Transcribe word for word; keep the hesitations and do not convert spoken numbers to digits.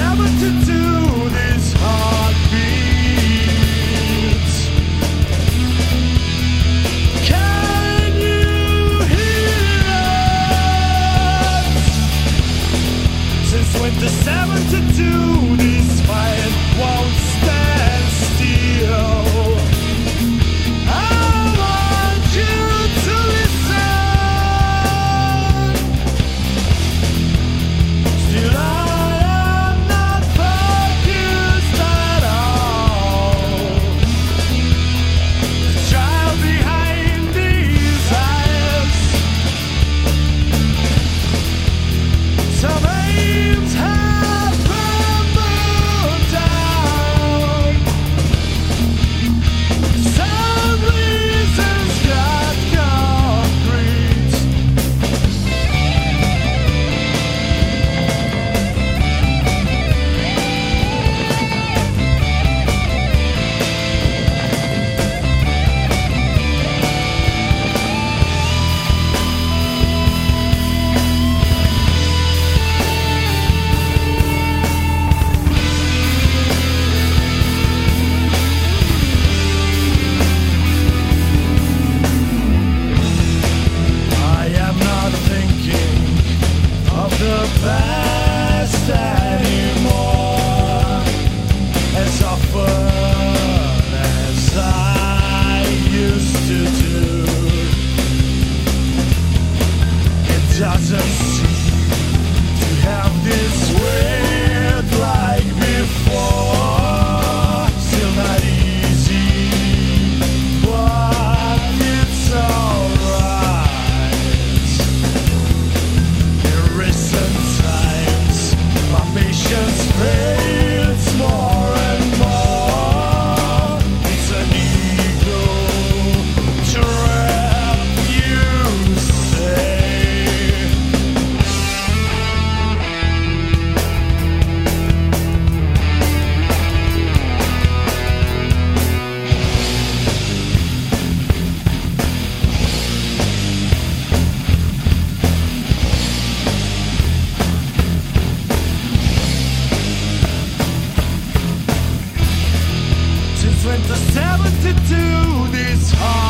seventy-two, this heartbeat. Can you hear it? Since winter seventy-two, this fire won't stand still. I want you to listen. Still I am not focused at all. The child behind these eyes. Some aims have crumbled down. Some reasons got concrete. I am not thinking of the past anymore as often as I used to do. It doesn't seem to have this weight like before. Still not easy, but it's alright. In recent times, my patience fades more and more. It's an ego trap, you say. Since winter seventy-two, this heart